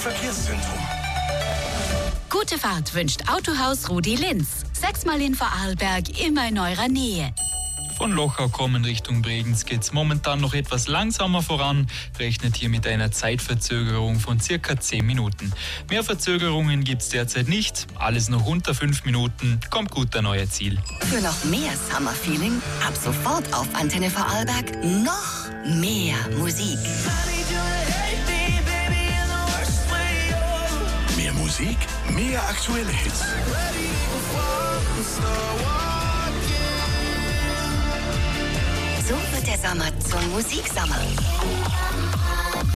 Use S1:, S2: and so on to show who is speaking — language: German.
S1: Verkehrszentrum.
S2: Gute Fahrt wünscht Autohaus Rudi Linz. 6-mal in Vorarlberg, immer in eurer Nähe.
S3: Von Lochau kommen Richtung Bregenz geht's momentan noch etwas langsamer voran, rechnet hier mit einer Zeitverzögerung von circa 10 Minuten. Mehr Verzögerungen gibt's derzeit nicht, alles noch unter 5 Minuten, kommt gut an euer Ziel.
S4: Für noch mehr Summer-Feeling, ab sofort auf Antenne Vorarlberg noch mehr Musik.
S1: Mehr Musik, mehr aktuelle Hits.
S4: So wird der Sommer zum Musiksommer.